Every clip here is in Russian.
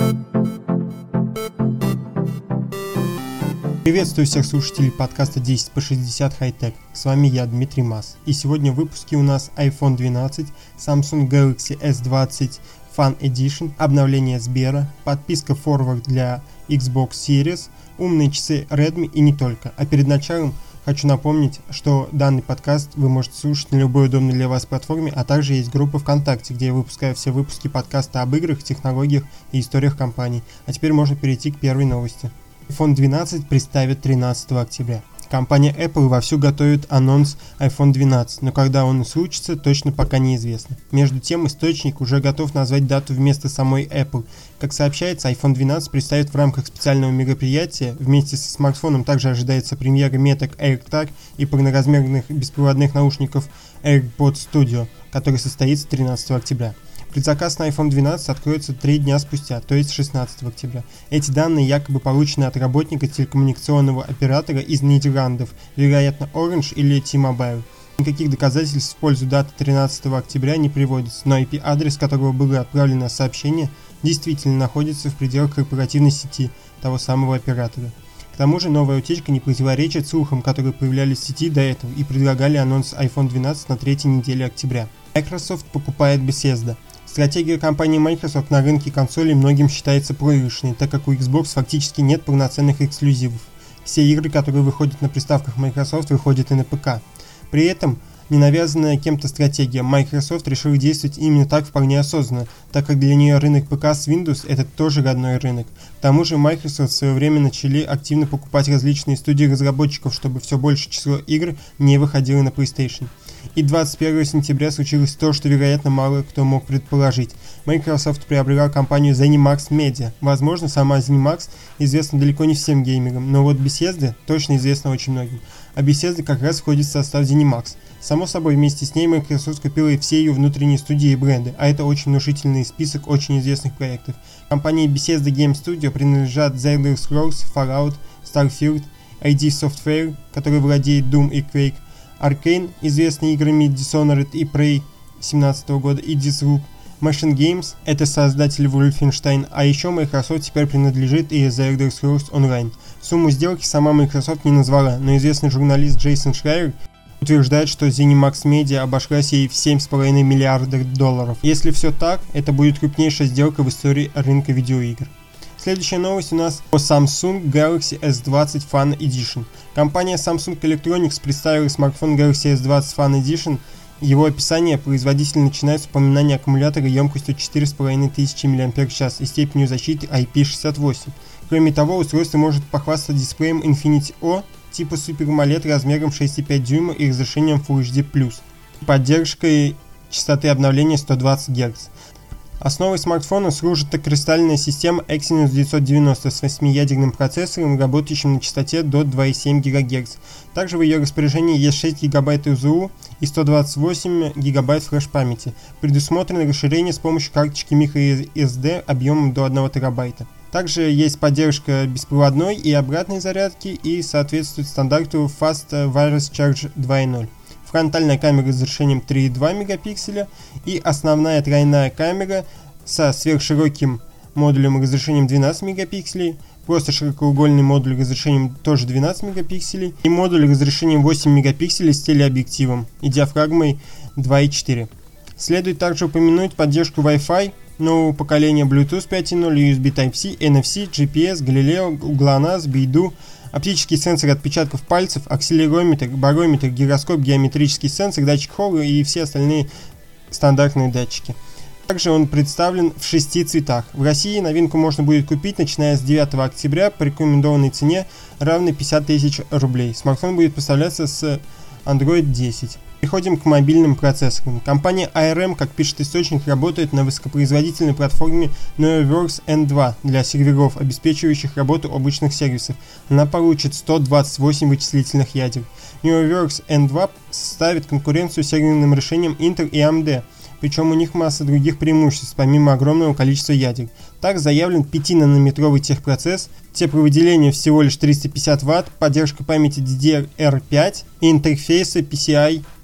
Приветствую всех слушателей подкаста 10 по 60 High-Tech. С вами я, Дмитрий Мас. И сегодня в выпуске у нас iPhone 12, Samsung Galaxy S20 Fan Edition, обновление Сбера, подписка Forward для Xbox Series, умные часы Redmi и не только. А перед началом хочу напомнить, что данный подкаст вы можете слушать на любой удобной для вас платформе, а также есть группа ВКонтакте, где я выпускаю все выпуски подкаста об играх, технологиях и историях компаний. А теперь можно перейти к первой новости. iPhone 12 представят 13 октября. Компания Apple вовсю готовит анонс iPhone 12, но когда он случится, точно пока неизвестно. Между тем, источник уже готов назвать дату вместо самой Apple. Как сообщается, iPhone 12 представят в рамках специального мероприятия. Вместе со смартфоном также ожидается премьера меток AirTag и полноразмерных беспроводных наушников AirPods Studio, который состоится 13 октября. Предзаказ на iPhone 12 откроется 3 дня спустя, то есть 16 октября. Эти данные якобы получены от работника телекоммуникационного оператора из Нидерландов, вероятно Orange или T-Mobile. Никаких доказательств в пользу даты 13 октября не приводится, но IP-адрес, с которого было отправлено сообщение, действительно находится в пределах корпоративной сети того самого оператора. К тому же новая утечка не противоречит слухам, которые появлялись в сети до этого и предлагали анонс iPhone 12 на 3 неделе октября. Microsoft покупает Bethesda. Стратегия компании Microsoft на рынке консолей многим считается проигрышной, так как у Xbox фактически нет полноценных эксклюзивов. Все игры, которые выходят на приставках Microsoft, выходят и на ПК. При этом, не навязанная кем-то стратегия, Microsoft решила действовать именно так вполне осознанно, так как для нее рынок ПК с Windows это тоже родной рынок. К тому же Microsoft в свое время начали активно покупать различные студии разработчиков, чтобы все большее число игр не выходило на PlayStation. И 21 сентября случилось то, что, вероятно, мало кто мог предположить. Microsoft приобрела компанию ZeniMax Media. Возможно, сама ZeniMax известна далеко не всем геймерам, но вот Bethesda точно известна очень многим. А Bethesda как раз входит в состав ZeniMax. Само собой, вместе с ней Microsoft купила и все ее внутренние студии и бренды, а это очень внушительный список очень известных проектов. Компании Bethesda Game Studio принадлежат The Elder Scrolls, Fallout, Starfield, ID Software, который владеет Doom и Quake, Arcane, известный играми Dishonored и Prey 2017 года, и Disrook, Machine Games, это создатель Wolfenstein, а еще Microsoft теперь принадлежит и The Elder Scrolls Online. Сумму сделки сама Microsoft не назвала, но известный журналист Джейсон Шрайер утверждает, что ZeniMax Media обошлась ей в $7,5 миллиарда. Если все так, это будет крупнейшая сделка в истории рынка видеоигр. Следующая новость у нас о Samsung Galaxy S20 Fan Edition. Компания Samsung Electronics представила смартфон Galaxy S20 Fan Edition. Его описание производитель начинает с упоминания аккумулятора емкостью 4500 мАч и степенью защиты IP68. Кроме того, устройство может похвастаться дисплеем Infinity O типа Super AMOLED размером 6,5 дюйма и разрешением Full HD+, поддержкой частоты обновления 120 Гц. Основой смартфона служит кристальная система Exynos 990 с 8-ядерным процессором, работающим на частоте до 2,7 ГГц. Также в ее распоряжении есть 6 ГБ УЗУ и 128 ГБ флеш-памяти. Предусмотрено расширение с помощью карточки microSD объемом до 1 ТБ. Также есть поддержка беспроводной и обратной зарядки и соответствует стандарту Fast Wireless Charge 2.0. Фронтальная камера с разрешением 3,2 мегапикселя и основная тройная камера со сверхшироким модулем разрешением 12 мегапикселей, просто широкоугольный модуль разрешением тоже 12 мегапикселей и модуль разрешением 8 мегапикселей с телеобъективом и диафрагмой 2.4. Следует также упомянуть поддержку Wi-Fi нового поколения, Bluetooth 5.0, USB Type-C, NFC, GPS, Galileo, GLONASS, Beidou, оптический сенсор отпечатков пальцев, акселерометр, барометр, гироскоп, геометрический сенсор, датчик Холла и все остальные стандартные датчики. Также он представлен в 6 цветах. В России новинку можно будет купить, начиная с 9 октября по рекомендованной цене, равной 50 тысяч рублей. Смартфон будет поставляться с Android 10. Переходим к мобильным процессорам. Компания ARM, как пишет источник, работает на высокопроизводительной платформе Neuroworks N2 для серверов, обеспечивающих работу облачных сервисов. Она получит 128 вычислительных ядер. Neuroworks N2 составит конкуренцию серверным решениям Intel и AMD, причем у них масса других преимуществ, помимо огромного количества ядер. Так заявлен 5-нанометровый техпроцесс, тепловыделение всего лишь 350 Вт, поддержка памяти DDR5 и интерфейса PCI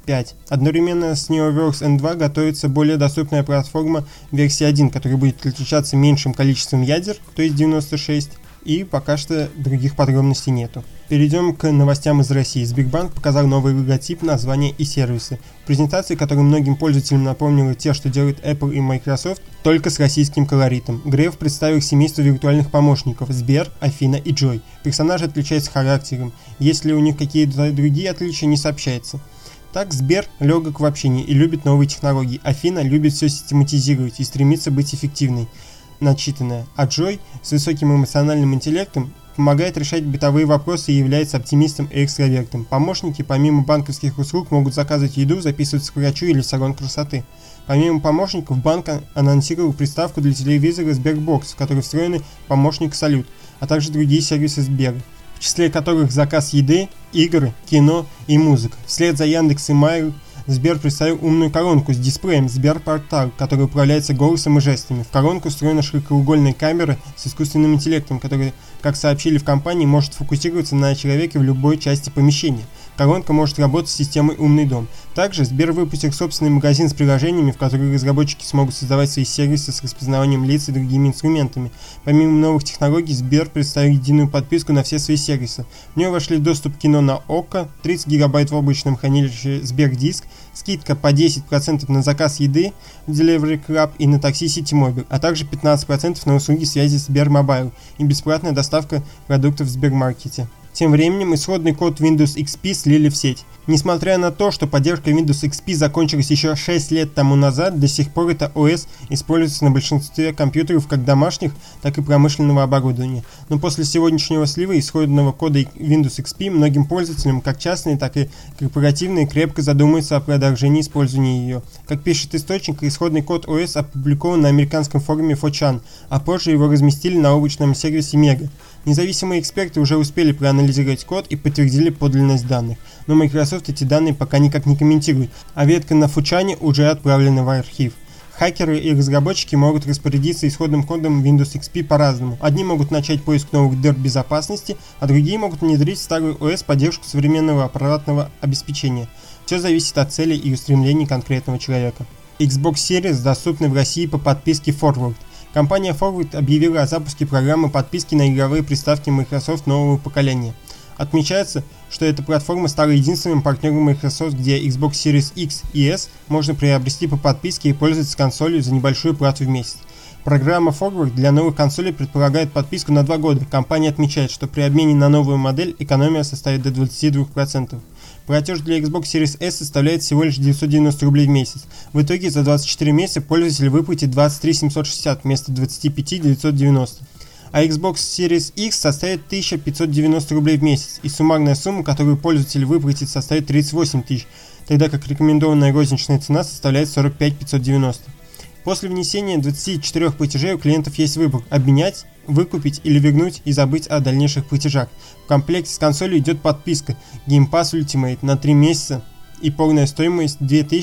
5. Одновременно с Neoverse N2 готовится более доступная платформа версии 1, которая будет отличаться меньшим количеством ядер, то есть 96, и пока что других подробностей нету. Перейдем к новостям из России. Сбербанк показал новый логотип, название и сервисы. Презентации, которые многим пользователям напомнили те, что делают Apple и Microsoft, только с российским колоритом. Греф представил семейство виртуальных помощников Сбер, Афина и Джой. Персонажи отличаются характером. Если у них какие-то другие отличия, не сообщается. Так, Сбер легок в общении и любит новые технологии. Афина любит все систематизировать и стремится быть эффективной, начитанная, а Джой с высоким эмоциональным интеллектом помогает решать бытовые вопросы и является оптимистом и экстравертом. Помощники, помимо банковских услуг, могут заказывать еду, записываться к врачу или в салон красоты. Помимо помощников, банк анонсировал приставку для телевизора Sberbox, в которой встроены помощник Салют, а также другие сервисы Сбера, в числе которых заказ еды, игры, кино и музыка. Вслед за Яндекс и Mail Сбер представил умную коронку с дисплеем Сберпортал, который управляется голосом и жестами. В коронку встроена широкоугольная камера с искусственным интеллектом, которая, как сообщили в компании, может фокусироваться на человеке в любой части помещения. Коронка может работать с системой «Умный дом». Также Сбер выпустил собственный магазин с приложениями, в которых разработчики смогут создавать свои сервисы с распознаванием лиц и другими инструментами. Помимо новых технологий, Сбер представил единую подписку на все свои сервисы. В нее вошли доступ к кино на ОККО, 30 гигабайт в облачном хранилище Сбердиск, скидка по 10% на заказ еды в Delivery Club и на такси Ситимобил, а также 15% на услуги связи Сбермобайл и бесплатная доставка продуктов в Сбермаркете. Тем временем исходный код Windows XP слили в сеть. Несмотря на то, что поддержка Windows XP закончилась еще 6 лет тому назад, до сих пор эта ОС используется на большинстве компьютеров как домашних, так и промышленного оборудования. Но после сегодняшнего слива исходного кода Windows XP многим пользователям, как частные, так и корпоративные, крепко задумаются о продолжении использования ее. Как пишет источник, исходный код ОС опубликован на американском форуме 4chan, а позже его разместили на облачном сервисе Mega. Независимые эксперты уже успели проанализировать код и подтвердили подлинность данных, но Microsoft эти данные пока никак не комментирует, а ветка на 4chan уже отправлена в архив. Хакеры и разработчики могут распорядиться исходным кодом Windows XP по-разному. Одни могут начать поиск новых дыр безопасности, а другие могут внедрить в старую ОС поддержку современного аппаратного обеспечения. Все зависит от целей и устремлений конкретного человека. Xbox Series доступны в России по подписке Forward. Компания Forward объявила о запуске программы подписки на игровые приставки Microsoft нового поколения. Отмечается, что эта платформа стала единственным партнером Microsoft, где Xbox Series X и S можно приобрести по подписке и пользоваться консолью за небольшую плату в месяц. Программа Forward для новых консолей предполагает подписку на 2 года. Компания отмечает, что при обмене на новую модель экономия составит до 22%. Платеж для Xbox Series S составляет всего лишь 990 рублей в месяц. В итоге за 24 месяца пользователь выплатит 23 760 вместо 25 990. А Xbox Series X составит 1590 рублей в месяц, и суммарная сумма, которую пользователь выплатит, составит 38 тысяч, тогда как рекомендованная розничная цена составляет 45 590. После внесения 24 платежей у клиентов есть выбор – обменять, выкупить или вернуть и забыть о дальнейших платежах. В комплекте с консолью идет подписка Game Pass Ultimate на 3 месяца и полная стоимость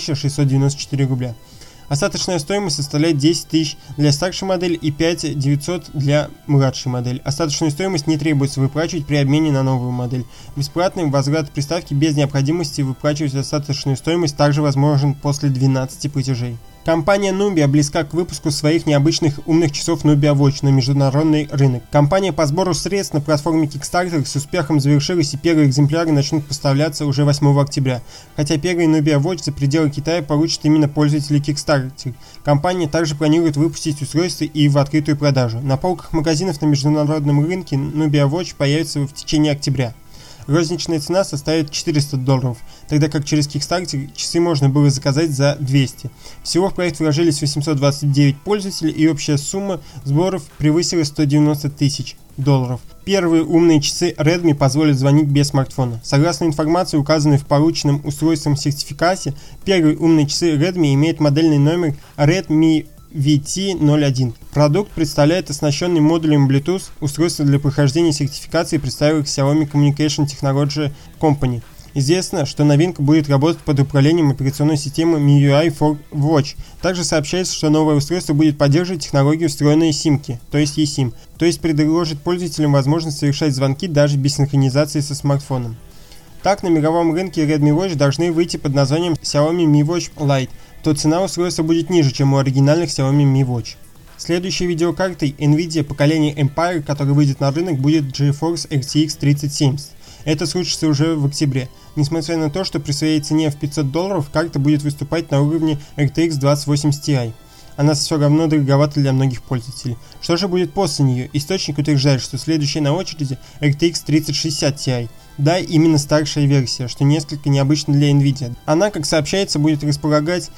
2694 рубля. Остаточная стоимость составляет 10 тысяч для старшей модели и 5 900 для младшей модели. Остаточную стоимость не требуется выплачивать при обмене на новую модель. Бесплатный возврат приставки без необходимости выплачивать остаточную стоимость также возможен после 12 платежей. Компания Nubia близка к выпуску своих необычных умных часов Nubia Watch на международный рынок. Компания по сбору средств на платформе Kickstarter с успехом завершилась, и первые экземпляры начнут поставляться уже 8 октября. Хотя первый Nubia Watch за пределы Китая получат именно пользователи Kickstarter. Компания также планирует выпустить устройство и в открытую продажу. На полках магазинов на международном рынке Nubia Watch появится в течение октября. Розничная цена составит $400, тогда как через Kickstarter часы можно было заказать за 200. Всего в проект вложились 829 пользователей, и общая сумма сборов превысила $190 тысяч. Первые умные часы Redmi позволят звонить без смартфона. Согласно информации, указанной в полученном устройством сертификате, первые умные часы Redmi имеют модельный номер Redmi VT01. Продукт представляет оснащенный модулем Bluetooth устройство для прохождения сертификации, представил Xiaomi Communication Technology Company. Известно, что новинка будет работать под управлением операционной системы MIUI for Watch. Также сообщается, что новое устройство будет поддерживать технологию встроенной симки, то есть eSIM, то есть предложит пользователям возможность совершать звонки даже без синхронизации со смартфоном. Так, на мировом рынке Redmi Watch должны выйти под названием Xiaomi Mi Watch Lite, то цена устройства будет ниже, чем у оригинальных Xiaomi Mi Watch. Следующей видеокартой NVIDIA поколения Empire, который выйдет на рынок, будет GeForce RTX 3070. Это случится уже в октябре. Несмотря на то, что при своей цене в $500 карта будет выступать на уровне RTX 2080 Ti. Она все равно дороговата для многих пользователей. Что же будет после нее? Источник утверждает, что следующая на очереди RTX 3060 Ti. Да, именно старшая версия, что несколько необычно для NVIDIA. Она, как сообщается, будет располагать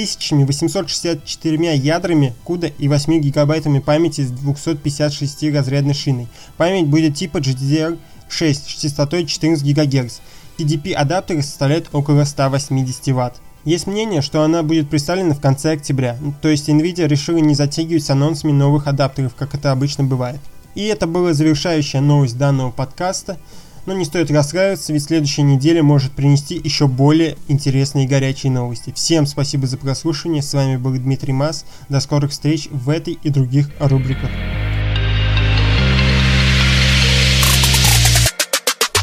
3864 ядрами CUDA и 8 гигабайтами памяти с 256 разрядной шиной. Память будет типа GDDR6 с частотой 14 ГГц. TDP-адаптеры составляют около 180 Вт. Есть мнение, что она будет представлена в конце октября, то есть NVIDIA решила не затягивать с анонсами новых адаптеров, как это обычно бывает. И это была завершающая новость данного подкаста, но не стоит расстраиваться, ведь следующая неделя может принести еще более интересные и горячие новости. Всем спасибо за прослушивание, с вами был Дмитрий Мас, до скорых встреч в этой и других рубриках.